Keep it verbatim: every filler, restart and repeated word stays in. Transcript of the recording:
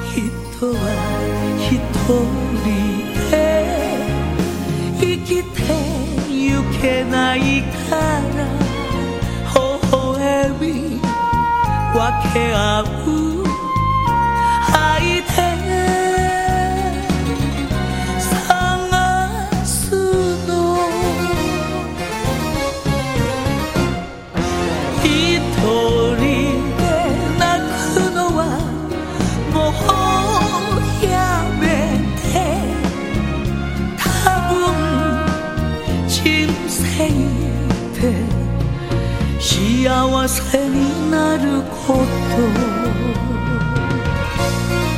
人は一人で生きてゆけないから微笑み分け合う愛で探すの一人で泣くのはもうやめて多分人生って幸せになること